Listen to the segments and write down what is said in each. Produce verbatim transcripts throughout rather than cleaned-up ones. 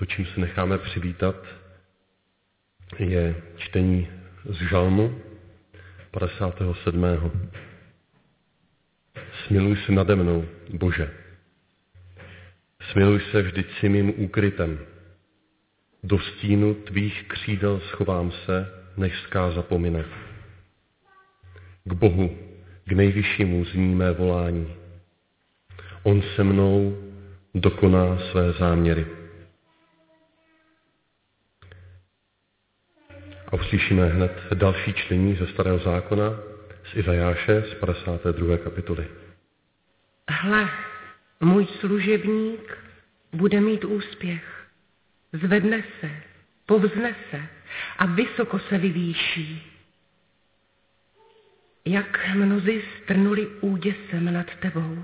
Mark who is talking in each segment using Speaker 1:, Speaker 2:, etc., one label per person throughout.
Speaker 1: To, čím se necháme přivítat, je čtení z žalmu padesátého sedmého Smiluj se nade mnou, Bože. Smiluj se vždyť si mým úkrytem. Do stínu tvých křídel schovám se, než zkáza pomine. K Bohu, k nejvyššímu zní mé volání. On se mnou dokoná své záměry. A uslyšíme hned další čtení ze Starého zákona z Izajáše z padesáté druhé kapitoly.
Speaker 2: Hle, můj služebník bude mít úspěch. Zvedne se, povznese a vysoko se vyvýší. Jak mnozí strnuli úděsem nad tebou.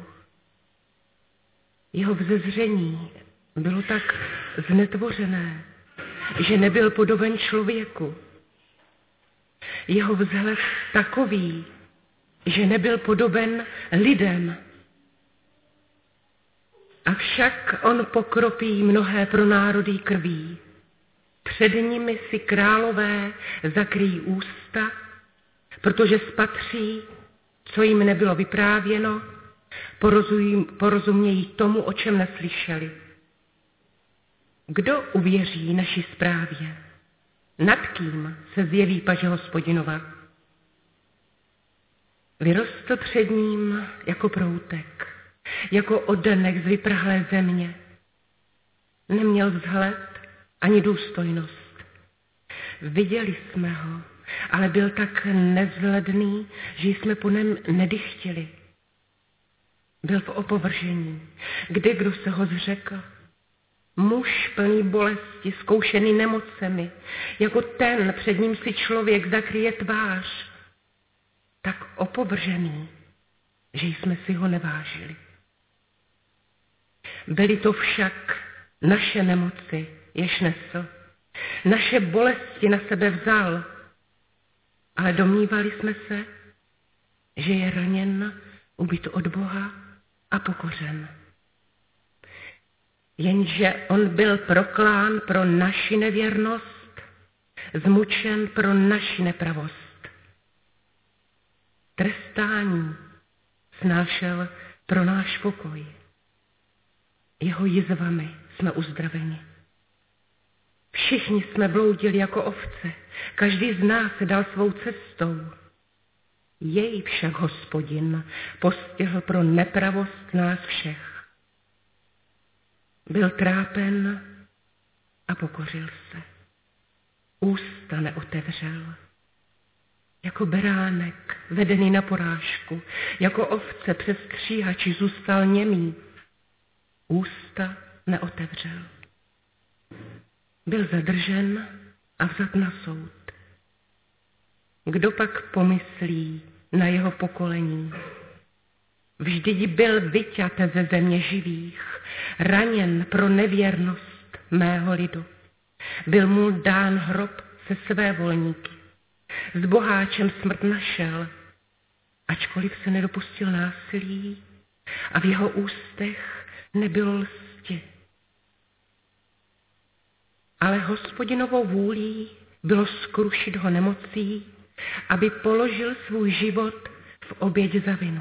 Speaker 2: Jeho vzezření bylo tak znetvořené, že nebyl podoben člověku. Jeho vzhled takový, že nebyl podoben lidem. Avšak on pokropí mnohé pro národy krví. Před nimi si králové zakryjí ústa, protože spatří, co jim nebylo vyprávěno, porozumějí tomu, o čem neslyšeli. Kdo uvěří naší zprávě? Nad kým se zjeví paže Hospodinova? Vyrostl před ním jako proutek, jako oddenek z vyprahlé země. Neměl vzhled ani důstojnost. Viděli jsme ho, ale byl tak nevzhledný, že jsme po něm nedychtili. Byl v opovržení, kde kdo se ho zřekl. Muž plný bolesti, zkoušený nemocemi, jako ten, před ním si člověk zakryje tvář. Tak opovržený, že jsme si ho nevážili. Byly to však naše nemoci, jež nesl. Naše bolesti na sebe vzal, ale domnívali jsme se, že je raněn, ubit od Boha a pokořen. Jenže on byl proklán pro naši nevěrnost, zmučen pro naši nepravost. Trestání snášel pro náš pokoj. Jeho jizvami jsme uzdraveni. Všichni jsme bloudili jako ovce, každý z nás se dal svou cestou. Jej však Hospodin postihl pro nepravost nás všech. Byl trápen a pokořil se. Ústa neotevřel. Jako beránek vedený na porážku, jako ovce přes stříhači zůstal němý. Ústa neotevřel. Byl zadržen a vzat na soud. Kdo pak pomyslí na jeho pokolení? Vždyť byl vyťat ze země živých, raněn pro nevěrnost mého lidu. Byl mu dán hrob se své volníky. S boháčem smrt našel, ačkoliv se nedopustil násilí a v jeho ústech nebylo lsti. Ale Hospodinovou vůlí bylo skrušit ho nemocí, aby položil svůj život v oběť za vinu.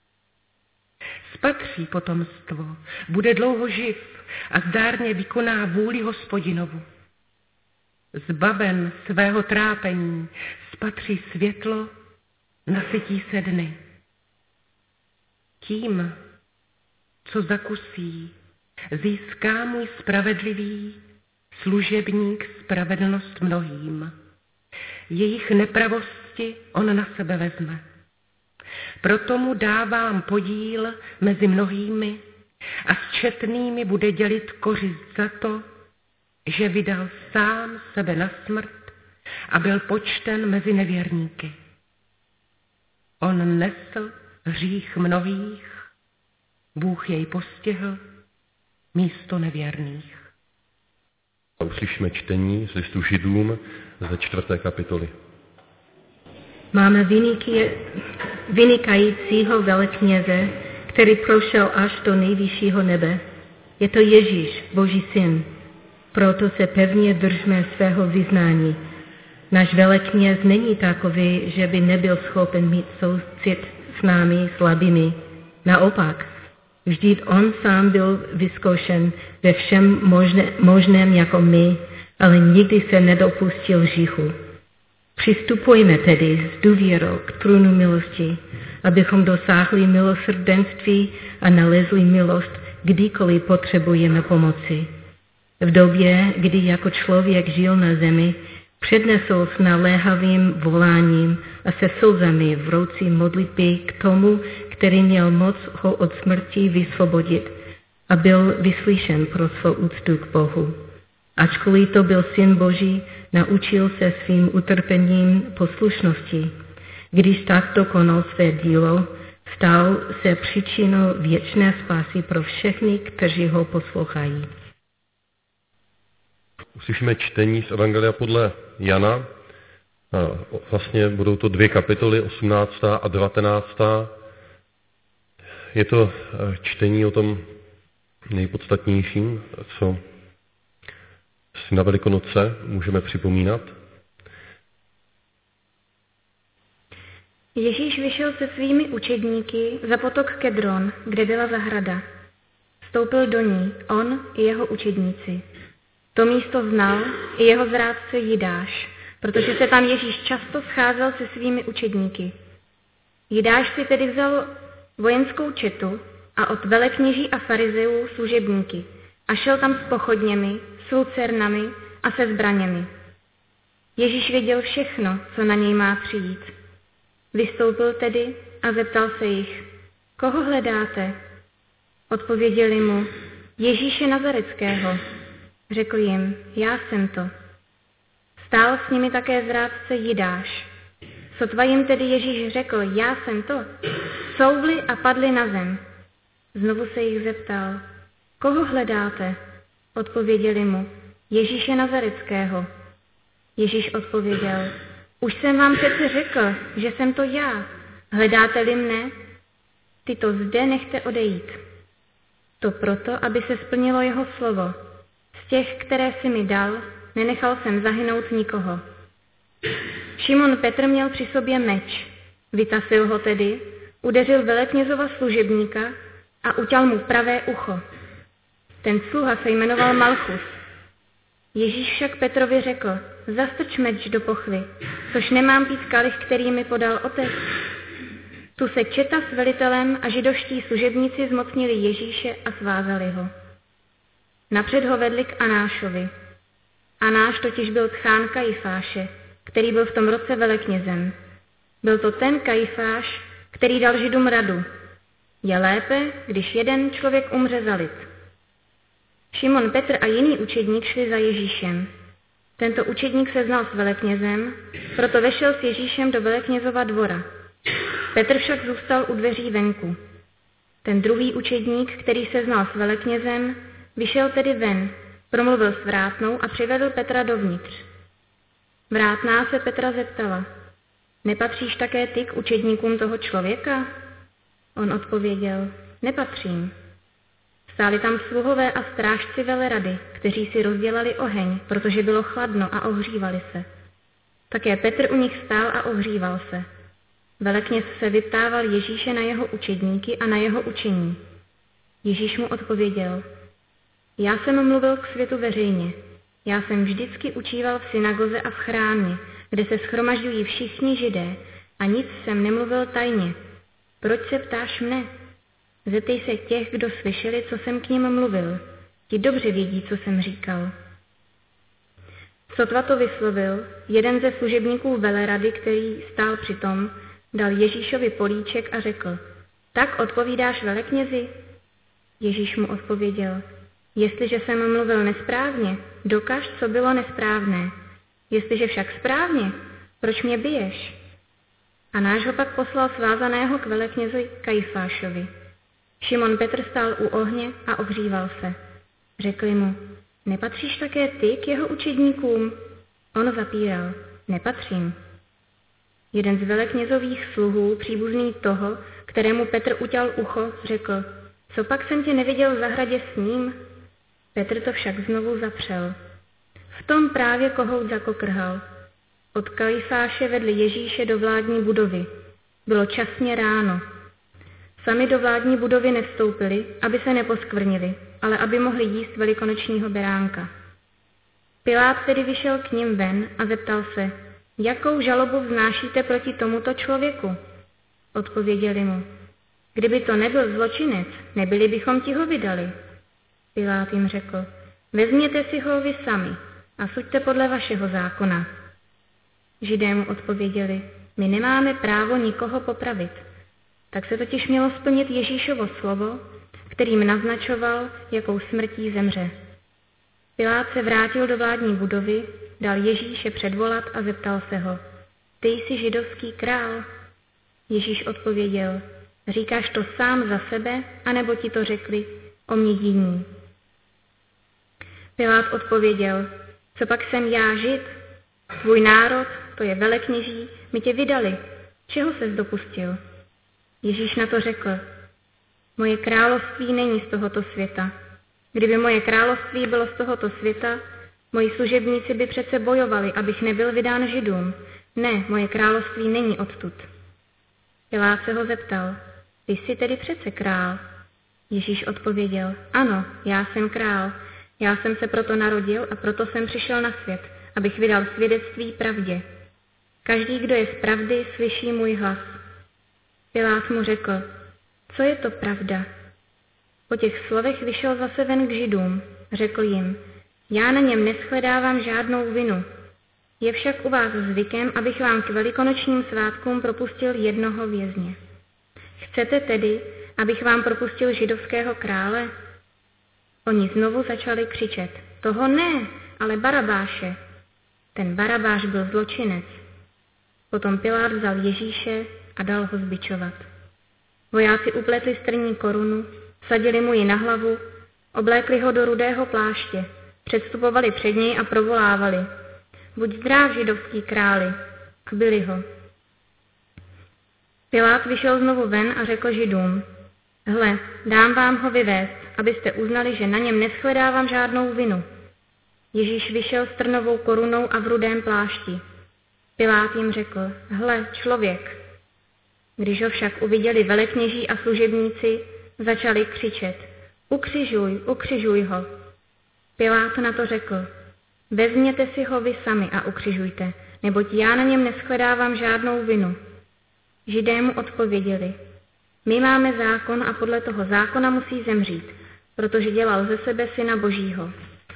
Speaker 2: Spatří potomstvo, bude dlouho živ a zdárně vykoná vůli Hospodinovu. Zbaven svého trápení spatří světlo, nasytí se dny. Tím, co zakusí, získá můj spravedlivý služebník spravedlnost mnohým. Jejich nepravosti on na sebe vezme. Proto mu dávám podíl mezi mnohými a s četnými bude dělit kořist za to, že vydal sám sebe na smrt a byl počten mezi nevěrníky. On nesl hřích mnohých, Bůh jej postihl místo nevěrných.
Speaker 1: A uslyšíme čtení z listu Židům ze čtvrté kapitoly.
Speaker 3: Máme vyniky, vynikajícího velekněze, který prošel až do nejvyššího nebe. Je to Ježíš, Boží syn. Proto se pevně držme svého vyznání. Náš velekněz není takový, že by nebyl schopen mít soucit s námi slabými. Naopak, vždyť on sám byl vyzkoušen ve všem možné, možném jako my, ale nikdy se nedopustil hříchu. Přistupujme tedy s důvěrou k trůnu milosti, abychom dosáhli milosrdenství a nalezli milost, kdykoliv potřebujeme pomoci. V době, kdy jako člověk žil na zemi, přednesl s naléhavým voláním a se slzami vroucí modlitby k tomu, který měl moc ho od smrti vysvobodit a byl vyslyšen pro svou úctu k Bohu. Ačkoliv to byl Syn Boží, naučil se svým utrpením poslušnosti. Když tak dokonal své dílo, stal se příčinou věčné spásy pro všechny, kteří ho poslouchají.
Speaker 1: Uslyšíme čtení z Evangelia podle Jana. Vlastně budou to dvě kapitoly, osmnáctá a devatenáctá. Je to čtení o tom nejpodstatnějším, co si na Velikonoce můžeme připomínat.
Speaker 4: Ježíš vyšel se svými učedníky za potok Kedron, kde byla zahrada. Vstoupil do ní on i jeho učedníci. To místo znal i jeho zrádce Jidáš, protože se tam Ježíš často scházel se svými učedníky. Jidáš si tedy vzal vojenskou četu a od velekněží a farizeů služebníky a šel tam s pochodněmi, s lucernami a se zbraněmi. Ježíš věděl všechno, co na něj má přijít. Vystoupil tedy a zeptal se jich, koho hledáte? Odpověděli mu, Ježíše Nazareckého. Řekl jim, já jsem to. Stál s nimi také zrádce Jidáš. Sotva jim tedy Ježíš řekl, já jsem to, couvli a padli na zem. Znovu se jich zeptal, koho hledáte? Odpověděli mu, Ježíše Nazareckého. Ježíš odpověděl, už jsem vám přece řekl, že jsem to já. Hledáte-li mne? Tyto zde nechte odejít. To proto, aby se splnilo jeho slovo. Z těch, které si mi dal, nenechal jsem zahynout nikoho. Šimon Petr měl při sobě meč. Vytasil ho tedy, udeřil veleknězova služebníka a uťal mu pravé ucho. Ten sluha se jmenoval Malchus. Ježíš však Petrovi řekl, zastrč meč do pochvy, což nemám pít kalich, který mi podal otec. Tu se četa s velitelem a židovští služebníci zmocnili Ježíše a svázali ho. Napřed ho vedli k Anášovi. Anáš totiž byl tchán Kajifáše, který byl v tom roce veleknězem. Byl to ten Kajifáš, který dal Židům radu. Je lépe, když jeden člověk umře za lid. Šimon Petr a jiný učedník šli za Ježíšem. Tento učedník se znal s veleknězem, proto vešel s Ježíšem do veleknězova dvora. Petr však zůstal u dveří venku. Ten druhý učedník, který se znal s veleknězem, vyšel tedy ven, promluvil s vrátnou a přivedl Petra dovnitř. Vrátná se Petra zeptala, nepatříš také ty k učedníkům toho člověka? On odpověděl, nepatřím. Stáli tam sluhové a strážci velerady, kteří si rozdělali oheň, protože bylo chladno a ohřívali se. Také Petr u nich stál a ohříval se. Velekněz se vyptával Ježíše na jeho učedníky a na jeho učení. Ježíš mu odpověděl, já jsem mluvil k světu veřejně. Já jsem vždycky učíval v synagoze a v chrámě, kde se shromažďují všichni Židé, a nic jsem nemluvil tajně. Proč se ptáš mne? Zeptej se těch, kdo slyšeli, co jsem k nim mluvil. Ti dobře vědí, co jsem říkal. Sotva to vyslovil, jeden ze služebníků velerady, který stál přitom, dal Ježíšovi políček a řekl, tak odpovídáš veleknězi? Ježíš mu odpověděl, jestliže jsem mluvil nesprávně, dokaž, co bylo nesprávné. Jestliže však správně, proč mě biješ? A náš ho pak poslal svázaného k veleknězi Kajifášovi. Šimon Petr stál u ohně a ohříval se. Řekli mu, nepatříš také ty k jeho učedníkům? On zapíral, nepatřím. Jeden z veleknězových sluhů, příbuzný toho, kterému Petr uťal ucho, řekl, co pak jsem tě neviděl v zahradě s ním? Petr to však znovu zapřel. V tom právě kohout zakokrhal. Od Kajfáše vedli Ježíše do vládní budovy. Bylo časně ráno. Sami do vládní budovy nevstoupili, aby se neposkvrnili, ale aby mohli jíst velikonočního beránka. Pilát tedy vyšel k nim ven a zeptal se, jakou žalobu vznášíte proti tomuto člověku? Odpověděli mu, kdyby to nebyl zločinec, nebyli bychom ti ho vydali. Pilát jim řekl, vezměte si ho vy sami a suďte podle vašeho zákona. Židé mu odpověděli, my nemáme právo nikoho popravit. Tak se totiž mělo splnit Ježíšovo slovo, kterým naznačoval, jakou smrtí zemře. Pilát se vrátil do vládní budovy, dal Ježíše předvolat a zeptal se ho, ty jsi židovský král? Ježíš odpověděl, říkáš to sám za sebe, anebo ti to řekli o mě jiní? Pilát odpověděl, co pak jsem já žid? Tvůj národ, to je velekněží, mi tě vydali. Čeho ses dopustil? Ježíš na to řekl, moje království není z tohoto světa. Kdyby moje království bylo z tohoto světa, moji služebníci by přece bojovali, abych nebyl vydán Židům. Ne, moje království není odtud. Pilát se ho zeptal, ty jsi tedy přece král? Ježíš odpověděl, ano, já jsem král. Já jsem se proto narodil a proto jsem přišel na svět, abych vydal svědectví pravdě. Každý, kdo je z pravdy, slyší můj hlas. Pilát mu řekl, co je to pravda? Po těch slovech vyšel zase ven k Židům. Řekl jim, já na něm neschledávám žádnou vinu. Je však u vás zvykem, abych vám k velikonočním svátkům propustil jednoho vězně. Chcete tedy, abych vám propustil židovského krále? Oni znovu začali křičet, toho ne, ale Barabáše. Ten Barabáš byl zločinec. Potom Pilát vzal Ježíše a dal ho zbičovat. Vojáci upletli strní korunu, sadili mu ji na hlavu, oblékli ho do rudého pláště, předstupovali před něj a provolávali, buď zdrav, židovský králi, a byli ho. Pilát vyšel znovu ven a řekl Židům, hle, dám vám ho vyvést, abyste uznali, že na něm neschledávám žádnou vinu. Ježíš vyšel s trnovou korunou a v rudém plášti. Pilát jim řekl, hle, člověk. Když ho však uviděli velekněží a služebníci, začali křičet, ukřižuj, ukřižuj ho. Pilát na to řekl, vezměte si ho vy sami a ukřižujte, neboť já na něm neschledávám žádnou vinu. Židé mu odpověděli, my máme zákon a podle toho zákona musí zemřít, protože dělal ze sebe syna Božího.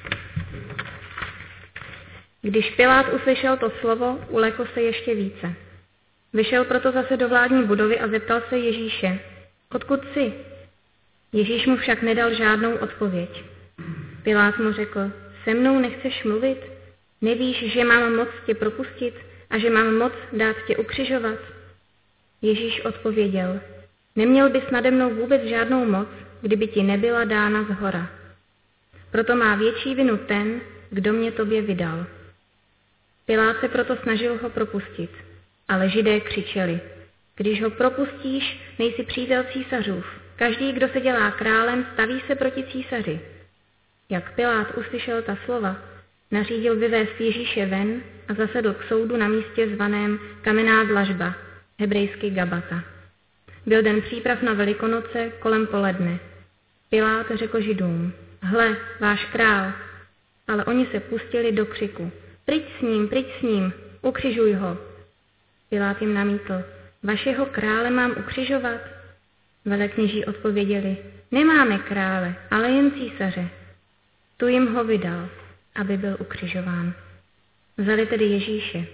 Speaker 4: Když Pilát uslyšel to slovo, ulekl se ještě více. Vyšel proto zase do vládní budovy a zeptal se Ježíše, odkud jsi? Ježíš mu však nedal žádnou odpověď. Pilát mu řekl, se mnou nechceš mluvit? Nevíš, že mám moc tě propustit a že mám moc dát tě ukřižovat? Ježíš odpověděl, neměl bys nade mnou vůbec žádnou moc, kdyby ti nebyla dána zhora. Proto má větší vinu ten, kdo mě tobě vydal. Pilát se proto snažil ho propustit, ale Židé křičeli, když ho propustíš, nejsi přítel císařův. Každý, kdo se dělá králem, staví se proti císaři. Jak Pilát uslyšel ta slova, nařídil vyvést Ježíše ven a zasedl k soudu na místě zvaném Kamenná dlažba, hebrejsky Gabata. Byl den příprav na Velikonoce kolem poledne. Pilát řekl Židům, hle, váš král. Ale oni se pustili do křiku, pryč s ním, pryč s ním, ukřižuj ho. Pilát jim namítl, vašeho krále mám ukřižovat? Velekněží odpověděli, nemáme krále, ale jen císaře. Tu jim ho vydal, aby byl ukřižován. Vzali tedy Ježíše.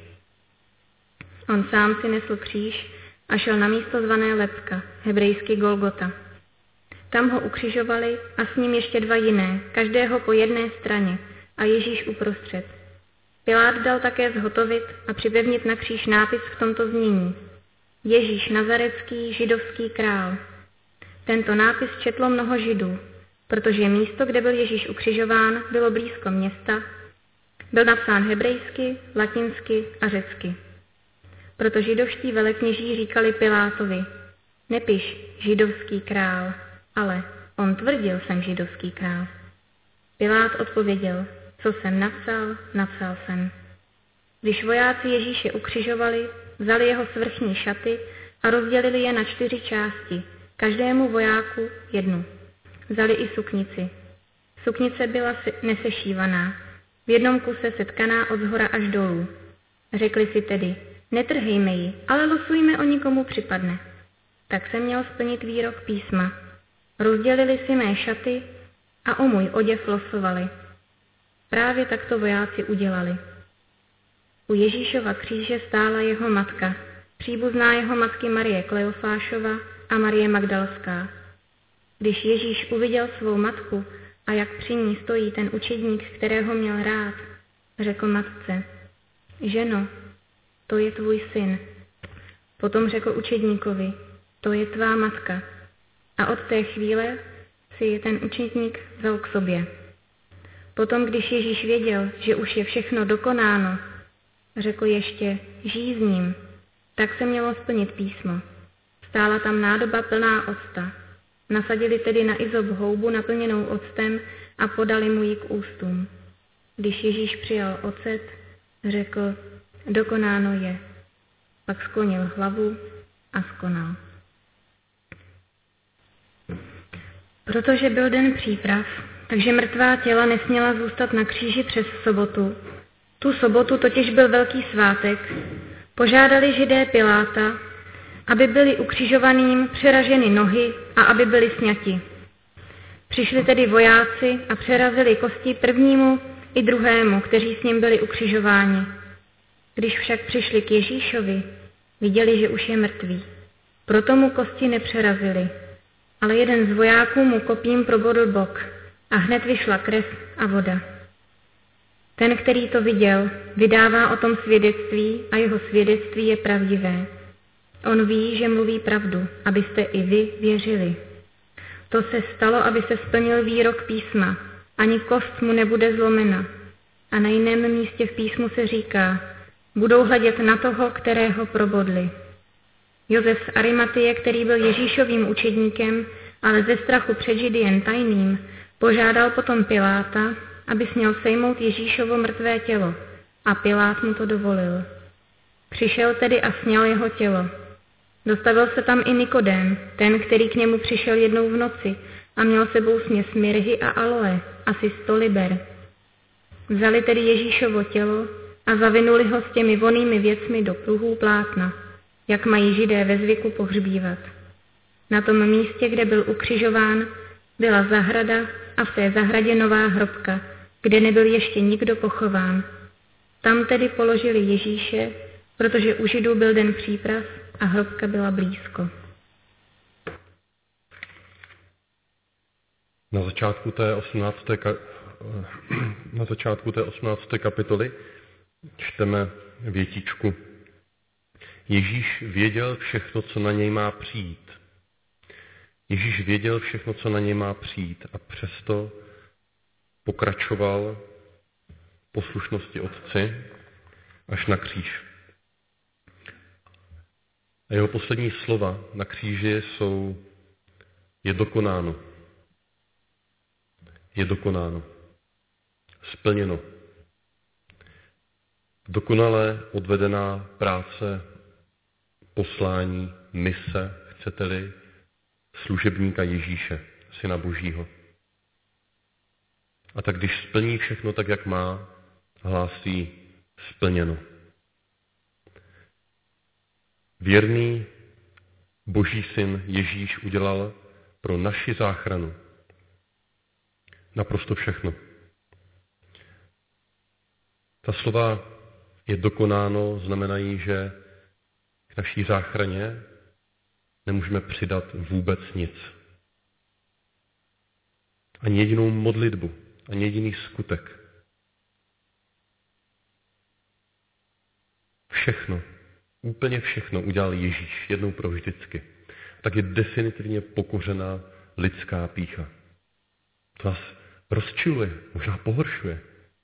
Speaker 4: On sám si nesl kříž a šel na místo zvané Lebka, hebrejsky Golgota. Tam ho ukřižovali a s ním ještě dva jiné, každého po jedné straně a Ježíš uprostřed. Pilát dal také zhotovit a připevnit na kříž nápis v tomto znění. Ježíš Nazarecký, židovský král. Tento nápis četlo mnoho Židů, protože místo, kde byl Ježíš ukřižován, bylo blízko města. Byl napsán hebrejsky, latinsky a řecky. Proto židovští velekněží říkali Pilátovi, nepiš židovský král, ale on tvrdil, jsem židovský král. Pilát odpověděl, Co jsem napsal, napsal jsem. Když vojáci Ježíše ukřižovali, vzali jeho svrchní šaty a rozdělili je na čtyři části, každému vojáku jednu. Vzali i suknici. Suknice byla nesešívaná, v jednom kuse setkaná od zhora až dolů. Řekli si tedy, netrhejme ji, ale losujme o nikomu připadne. Tak se měl splnit výrok písma. Rozdělili si mé šaty a o můj oděv losovali. Právě tak to vojáci udělali. U Ježíšova kříže stála jeho matka, příbuzná jeho matky Marie Kleofášova a Marie Magdalská. Když Ježíš uviděl svou matku a jak při ní stojí ten učedník, kterého měl rád, řekl matce, ženo, to je tvůj syn. Potom řekl učedníkovi, to je tvá matka. A od té chvíle si je ten učedník vzal k sobě. Potom, když Ježíš věděl, že už je všechno dokonáno, řekl ještě, žij s ním. Tak se mělo splnit písmo. Stála tam nádoba plná octa. Nasadili tedy na izop houbu naplněnou octem a podali mu ji k ústům. Když Ježíš přijal ocet, řekl, dokonáno je. Pak sklonil hlavu a skonal. Protože byl den příprav, takže mrtvá těla nesměla zůstat na kříži přes sobotu. Tu sobotu totiž byl velký svátek. Požádali Židé Piláta, aby byli ukřižovaným přeraženy nohy a aby byli sňati. Přišli tedy vojáci a přerazili kosti prvnímu i druhému, kteří s ním byli ukřižováni. Když však přišli k Ježíšovi, viděli, že už je mrtvý. Proto mu kosti nepřerazili, ale jeden z vojáků mu kopím probodl bok a hned vyšla krev a voda. Ten, který to viděl, vydává o tom svědectví a jeho svědectví je pravdivé. On ví, že mluví pravdu, abyste i vy věřili. To se stalo, aby se splnil výrok písma. Ani kost mu nebude zlomena. A na jiném místě v písmu se říká, budou hledět na toho, kterého probodli. Josef z Arimatie, který byl Ježíšovým učedníkem, ale ze strachu před Židy jen tajným, požádal potom Piláta, aby směl sejmout Ježíšovo mrtvé tělo. A Pilát mu to dovolil. Přišel tedy a sňal jeho tělo. Dostavil se tam i Nikodém, ten, který k němu přišel jednou v noci a měl sebou směs mirhy a aloe, asi sto liber. Vzali tedy Ježíšovo tělo a zavinuli ho s těmi vonnými věcmi do pruhů plátna, jak mají Židé ve zvyku pohřbívat. Na tom místě, kde byl ukřižován, byla zahrada a v té zahradě nová hrobka, kde nebyl ještě nikdo pochován. Tam tedy položili Ježíše, protože u Židů byl den příprav a hrobka byla blízko.
Speaker 1: Na začátku té osmnácté ka... na začátku té osmnácté kapitoly čteme větičku. Ježíš věděl všechno, co na něj má přijít. Ježíš věděl všechno, co na něj má přijít a přesto pokračoval poslušnosti Otci až na kříž. A jeho poslední slova na kříži jsou je dokonáno. Je dokonáno. Splněno. Dokonale odvedená práce, poslání, mise, chcete-li, služebníka Ježíše, Syna Božího. A tak když splní všechno tak, jak má, hlásí splněno. Věrný Boží syn Ježíš udělal pro naši záchranu naprosto všechno. Ta slova je dokonáno znamenají, že k naší záchraně nemůžeme přidat vůbec nic. Ani jedinou modlitbu, ani jediný skutek. Všechno, úplně všechno udělal Ježíš jednou pro vždycky. Tak je definitivně pokořená lidská pýcha. To nás rozčiluje, možná pohoršuje.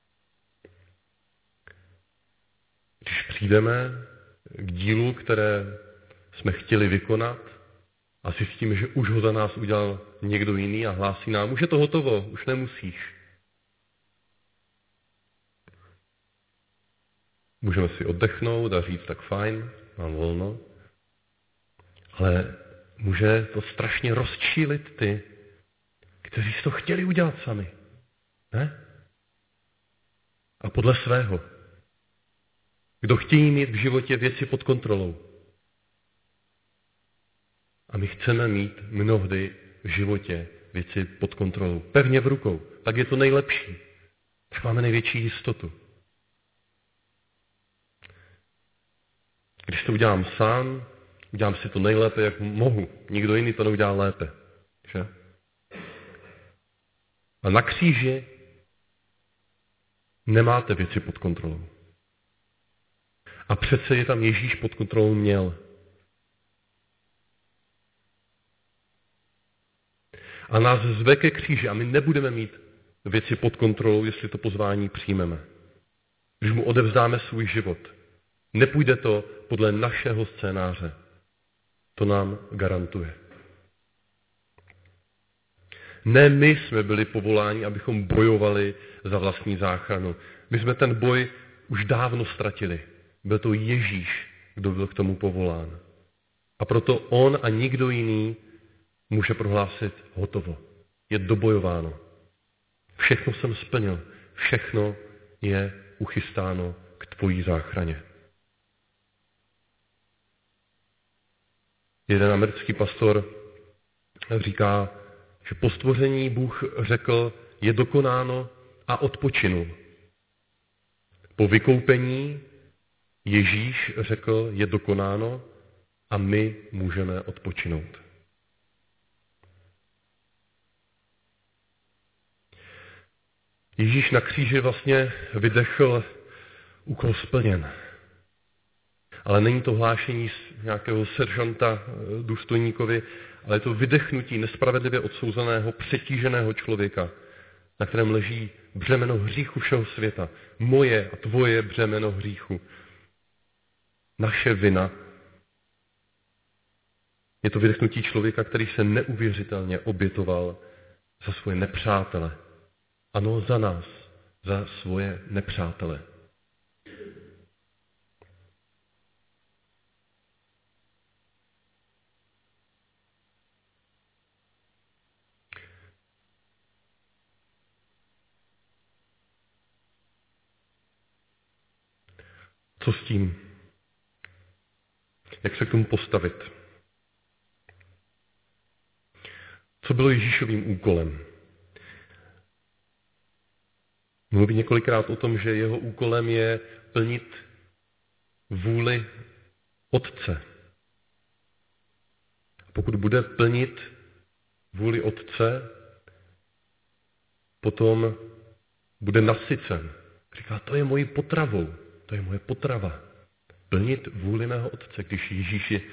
Speaker 1: Když přijdeme k dílu, které jsme chtěli vykonat a zjistíme, že už ho za nás udělal někdo jiný a hlásí nám, už je to hotovo, už nemusíš. Můžeme si oddechnout a říct, tak fajn, mám volno. Ale může to strašně rozčílit ty, kteří si to chtěli udělat sami. Ne? A podle svého. Kdo chtějí mít v životě věci pod kontrolou. A my chceme mít mnohdy v životě věci pod kontrolou. Pevně v rukou. Tak je to nejlepší. Tak máme největší jistotu. Když to udělám sám, udělám si to nejlépe, jak mohu. Nikdo jiný to neudělá lépe. Že? A na kříži nemáte věci pod kontrolou. A přece je tam Ježíš pod kontrolou měl. A nás zve ke kříži a my nebudeme mít věci pod kontrolou, jestli to pozvání přijmeme. Když mu odevzdáme svůj život. Nepůjde to podle našeho scénáře. To nám garantuje. Ne my jsme byli povoláni, abychom bojovali za vlastní záchranu. My jsme ten boj už dávno ztratili. Byl to Ježíš, kdo byl k tomu povolán. A proto on a nikdo jiný může prohlásit hotovo. Je dobojováno. Všechno jsem splnil. Všechno je uchystáno k tvojí záchraně. Jeden americký pastor říká, že po stvoření Bůh řekl, je dokonáno a odpočinul. Po vykoupení Ježíš řekl, je dokonáno a my můžeme odpočinout. Ježíš na kříži vlastně vydechl, úkol splněn. Ale není to hlášení z nějakého seržanta důstojníkovi, ale je to vydechnutí nespravedlivě odsouzeného, přetíženého člověka, na kterém leží břemeno hříchu všeho světa. Moje a tvoje břemeno hříchu. Naše vina. Je to vydechnutí člověka, který se neuvěřitelně obětoval za svoje nepřátele. Ano, za nás, za svoje nepřátele. Co s tím? Jak se k tomu postavit? Co bylo Ježíšovým úkolem? Mluví několikrát o tom, že jeho úkolem je plnit vůli Otce. A pokud bude plnit vůli Otce, potom bude nasycen. Říká, to je mojí potravou, to je moje potrava. Plnit vůli mého Otce, když Ježíši,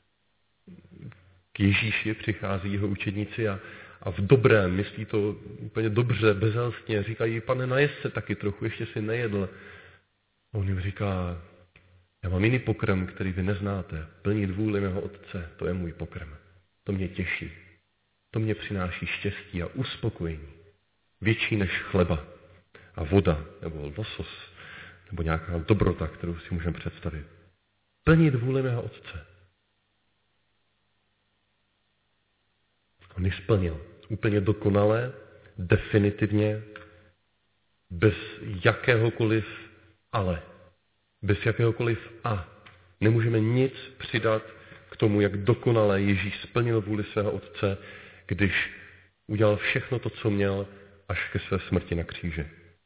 Speaker 1: k Ježíši přichází jeho učedníci a A v dobrém, myslí to úplně dobře, bezelstně, říkají, pane, najez se taky trochu, ještě si nejedl. A on jim říká, já mám jiný pokrm, který vy neznáte. Plnit vůli mého Otce, to je můj pokrm. To mě těší. To mě přináší štěstí a uspokojení. Větší než chleba a voda, nebo losos, nebo nějaká dobrota, kterou si můžeme představit. Plnit vůli mého Otce. On ji splnil. Úplně dokonale, definitivně, bez jakéhokoliv ale. Bez jakéhokoliv a. Nemůžeme nic přidat k tomu, jak dokonale Ježíš splnil vůli svého Otce, když udělal všechno to, co měl, až ke své smrti na kříži.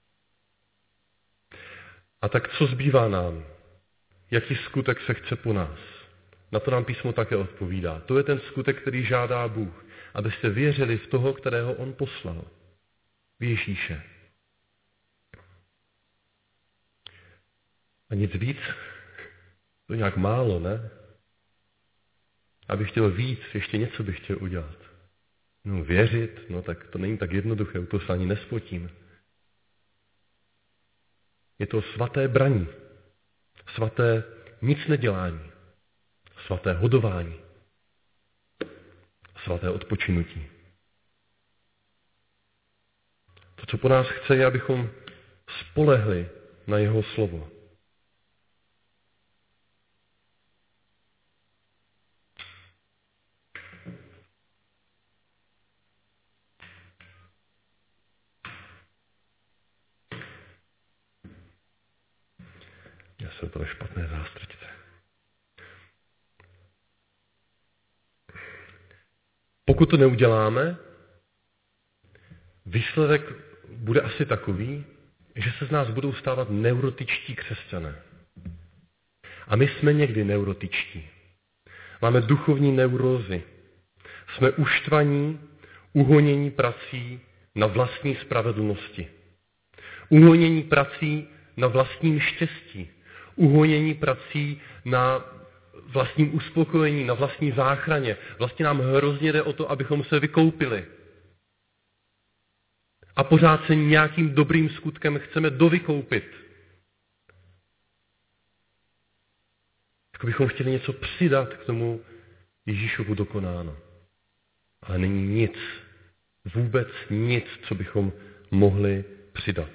Speaker 1: A tak co zbývá nám? Jaký skutek se chce po nás? Na to nám písmo také odpovídá. To je ten skutek, který žádá Bůh. Abyste věřili v toho, kterého on poslal. V Ježíše. A nic víc? To nějak málo, ne? Abych chtěl víc, ještě něco bych chtěl udělat. No věřit, no tak to není tak jednoduché, u toho se ani nespotím. Je to svaté braní. Svaté nic nedělání. Svaté hodování. Svaté odpočinutí. To, co po nás chce, je, abychom spolehli na jeho slovo. jsou to špatné zástrčce. Pokud to neuděláme, výsledek bude asi takový, že se z nás budou stávat neurotičtí křesťané. A my jsme někdy neurotičtí. Máme duchovní neurózy. Jsme uštvaní, uhonění prací na vlastní spravedlnosti. Uhonění prací na vlastním štěstí. Uhonění prací na vlastním uspokojení, na vlastní záchraně. Vlastně nám hrozně jde o to, abychom se vykoupili. A pořád se nějakým dobrým skutkem chceme dovykoupit. Jako bychom chtěli něco přidat k tomu Ježíšovu dokonáno. Ale není nic, vůbec nic, co bychom mohli přidat.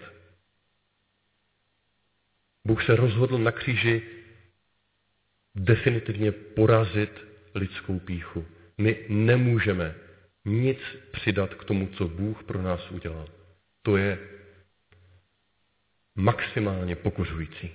Speaker 1: Bůh se rozhodl na kříži definitivně porazit lidskou pýchu. My nemůžeme nic přidat k tomu, co Bůh pro nás udělal. To je maximálně pokořující.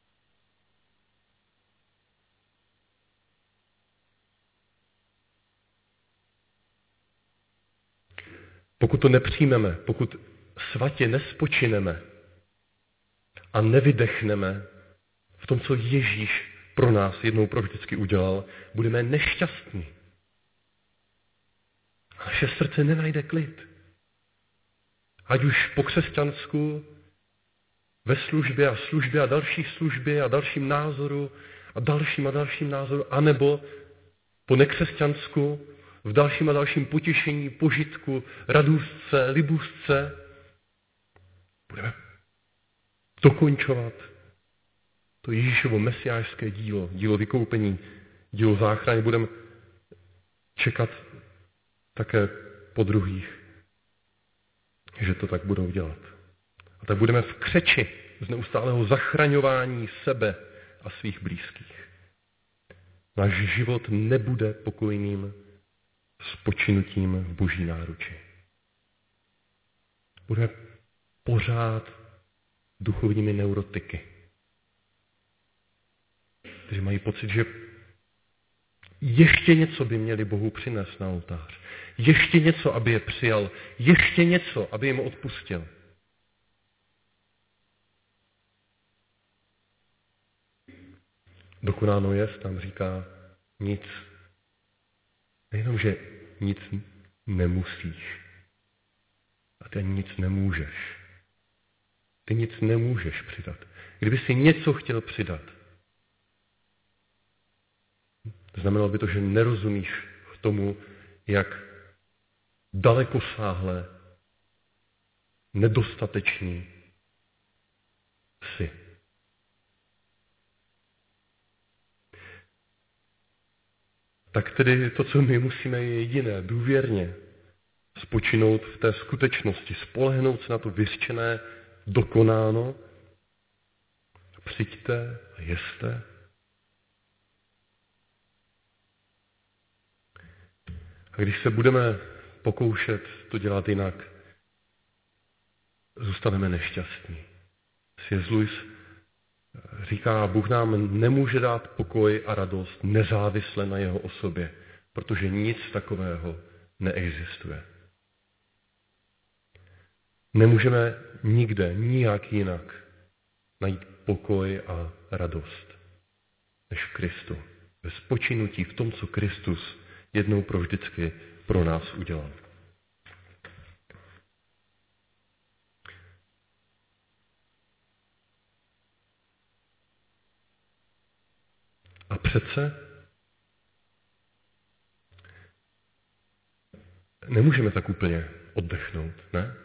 Speaker 1: Pokud to nepřijmeme, pokud svatě nespočineme a nevydechneme v tom, co Ježíš pro nás jednou provždycky udělal, budeme nešťastní. A naše srdce nenajde klid. Ať už po křesťansku, ve službě a službě a další službě a dalším názoru a dalším a dalším názoru, anebo po nekřesťansku, v dalším a dalším potěšení, požitku, radůstce, libůstce, budeme dokončovat to Ježíšovo mesiášské dílo, dílo vykoupení, dílo záchrany, budeme čekat také po druhých, že to tak budou dělat. A tak budeme v křeči z neustálého zachraňování sebe a svých blízkých. Náš život nebude pokojným spočinutím v Boží náruči. Budeme pořád duchovními neurotiky, kteří mají pocit, že ještě něco by měli Bohu přinést na oltář. Ještě něco, aby je přijal. Ještě něco, aby jim odpustil. Dokonáno jest, tam říká nic. Nejenom, že nic nemusíš, a ty ani nic nemůžeš. Ty nic nemůžeš přidat. Kdyby si něco chtěl přidat, znamenalo by to, že nerozumíš k tomu, jak dalekosáhle nedostatečný jsi. Tak tedy to, co my musíme, je jediné, důvěrně spočinout v té skutečnosti, spolehnout se na to vyřčené, dokonáno, přijďte a jeste. A když se budeme pokoušet to dělat jinak, zůstaneme nešťastní. C S. Lewis říká, Bůh nám nemůže dát pokoj a radost nezávisle na jeho osobě, protože nic takového neexistuje. Nemůžeme nikde, nijak jinak najít pokoj a radost než v Kristu. Ve spočinutí v tom, co Kristus jednou provždycky pro nás udělal. A přece nemůžeme tak úplně oddechnout, ne?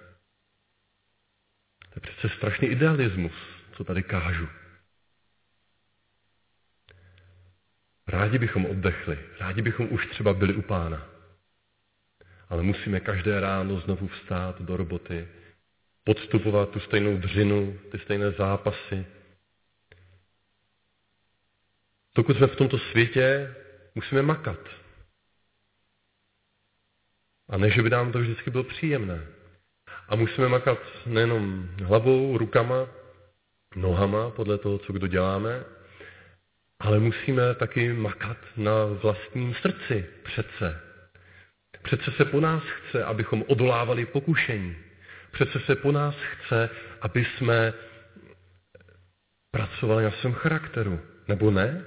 Speaker 1: To je přece strašný idealismus, co tady kážu. Rádi bychom oddechli, rádi bychom už třeba byli u Pána. Ale musíme každé ráno znovu vstát do roboty, podstupovat tu stejnou dřinu, ty stejné zápasy. Dokud jsme v tomto světě, musíme makat. A ne, že by nám to vždycky bylo příjemné. A musíme makat nejenom hlavou, rukama, nohama podle toho, co kdo děláme, ale musíme taky makat na vlastním srdci přece. Přece se po nás chce, abychom odolávali pokušení. Přece se po nás chce, aby jsme pracovali na svém charakteru. Nebo ne?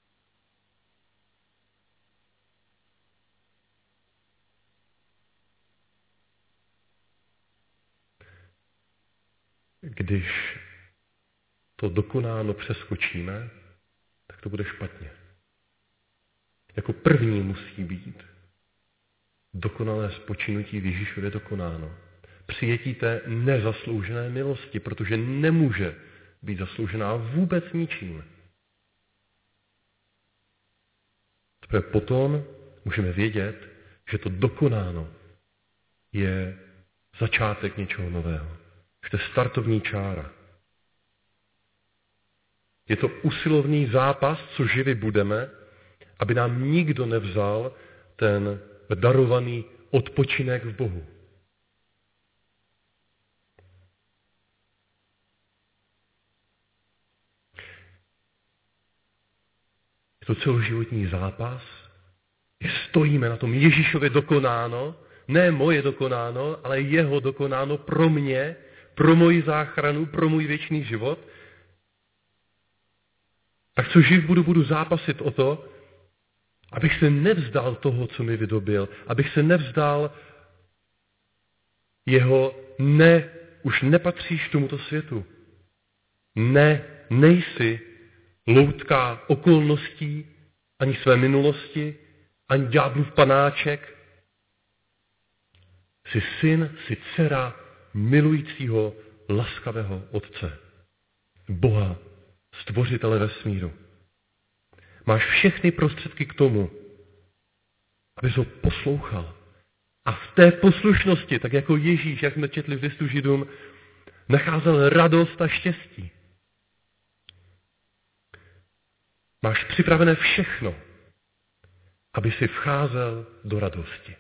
Speaker 1: Když to dokonáno přeskočíme, tak to bude špatně. Jako první musí být dokonalé spočinutí v Ježíšově dokonáno. Přijetí té nezasloužené milosti, protože nemůže být zasloužená vůbec ničím. Teprve potom můžeme vědět, že to dokonáno je začátek něčeho nového. Že to je startovní čára. Je to usilovný zápas, co živi budeme, aby nám nikdo nevzal ten darovaný odpočinek v Bohu. Je to celoživotní zápas, že stojíme na tom Ježíšově dokonáno, ne moje dokonáno, ale jeho dokonáno pro mě, pro moji záchranu, pro můj věčný život. Tak co živ budu, budu zápasit o to, abych se nevzdal toho, co mi vydobil, abych se nevzdal jeho ne, už nepatříš tomuto světu. Ne, nejsi loutka okolností, ani své minulosti, ani ďáblův panáček. Jsi syn, jsi dcera milujícího, laskavého Otce. Boha, stvořitele vesmíru. Máš všechny prostředky k tomu, abys ho poslouchal. A v té poslušnosti, tak jako Ježíš, jak jsme četli v listu Židům, nacházel radost a štěstí. Máš připravené všechno, aby si vcházel do radosti.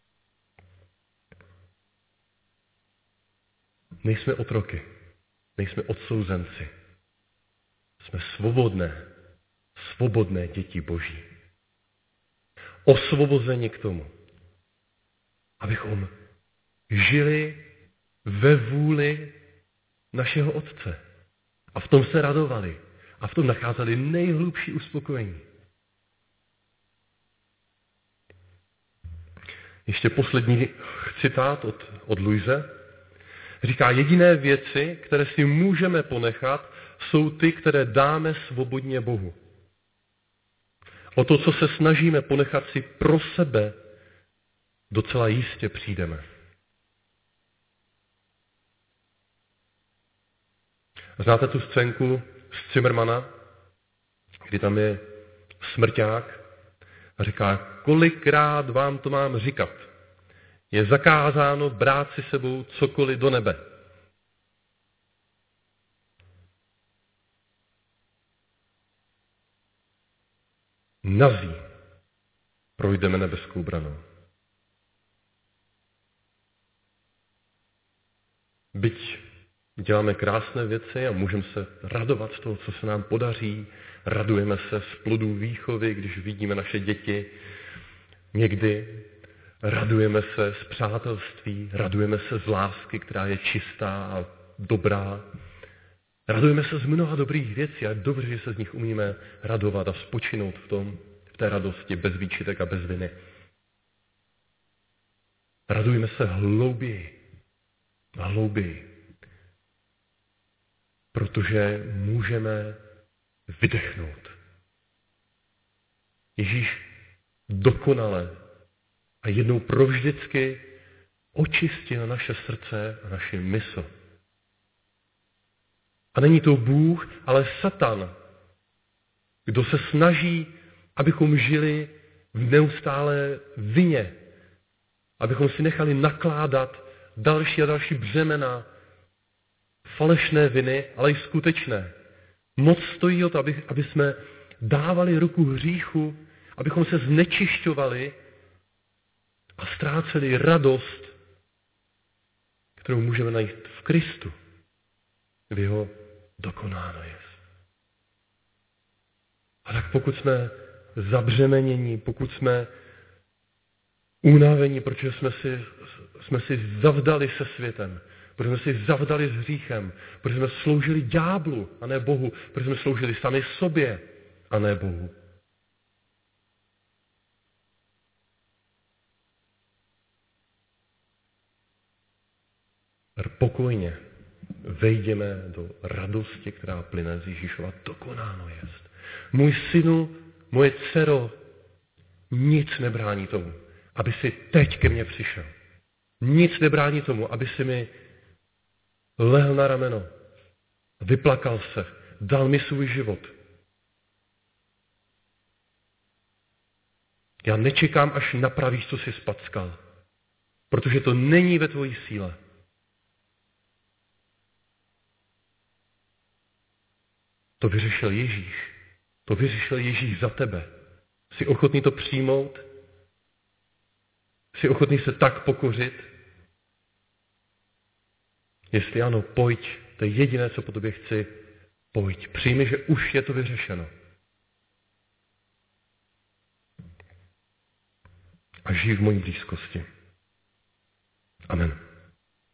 Speaker 1: Nejsme otroky, nejsme odsouzenci. Jsme svobodné, svobodné děti Boží. Osvobozeni k tomu, abychom žili ve vůli našeho Otce. A v tom se radovali. A v tom nacházeli nejhlubší uspokojení. Ještě poslední citát od, od Louise. Říká, jediné věci, které si můžeme ponechat, jsou ty, které dáme svobodně Bohu. O to, co se snažíme ponechat si pro sebe, docela jistě přijdeme. Znáte tu scénku z Zimmermana, kdy tam je smrťák a říká, kolikrát vám to mám říkat. Je zakázáno brát si sebou cokoliv do nebe. Nazí projdeme nebeskou branou. Byť děláme krásné věci a můžeme se radovat z toho, co se nám podaří. Radujeme se z plodů výchovy, když vidíme naše děti. Někdy radujeme se z přátelství, radujeme se z lásky, která je čistá a dobrá. Radujeme se z mnoha dobrých věcí a je dobře, že se z nich umíme radovat a spočinout v tom, v té radosti, bez výčitek a bez viny. Radujeme se hlouběji a hlouběji. Protože můžeme vydechnout. Ježíš dokonale a jednou provždycky očistil naše srdce a naši mysl. A není to Bůh, ale Satan, kdo se snaží, abychom žili v neustálé vině, abychom si nechali nakládat další a další břemena, falešné viny, ale i skutečné. Moc stojí o to, aby, aby jsme dávali ruku hříchu, abychom se znečišťovali a ztráceli radost, kterou můžeme najít v Kristu, v jeho dokonáno jest. A tak pokud jsme zabřemenění, pokud jsme unavení, protože jsme si, jsme si zavdali se světem, protože jsme si zavdali s hříchem, protože jsme sloužili ďáblu a ne Bohu, protože jsme sloužili sami sobě a ne Bohu. Pokojně vejdeme do radosti, která plyne z Ježíšova, dokonáno jest. Můj synu, moje dcero, nic nebrání tomu, aby si teď ke mně přišel. Nic nebrání tomu, aby si mi lehl na rameno, vyplakal se, dal mi svůj život. Já nečekám, až napravíš, co jsi spackal, protože to není ve tvojí síle. To vyřešil Ježíš. To vyřešil Ježíš za tebe. Jsi ochotný to přijmout? Jsi ochotný se tak pokořit? Jestli ano, pojď. To je jediné, co po tobě chci. Pojď. Přijmi, že už je to vyřešeno. A žij v mojí blízkosti. Amen.